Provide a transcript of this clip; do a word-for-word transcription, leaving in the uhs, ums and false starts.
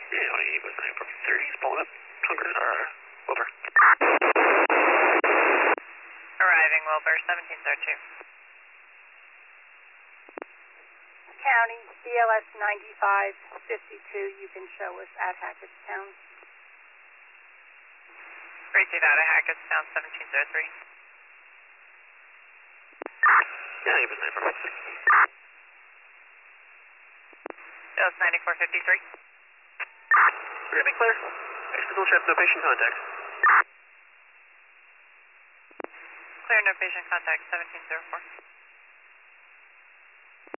Yeah, he was nine from thirty, he's pulling up. Hunger, uh, Wilbur. Arriving, Wilbur, seventeen oh two. County, B L S ninety-five fifty-two, you can show us at Hackettstown. Received out of Hackettstown, seventeen oh three. Yeah, he was nine from six. B L S ninety-four fifty-three. We're gonna be clear. External trip, no patient contact. Clear, no patient contact, seventeen oh four.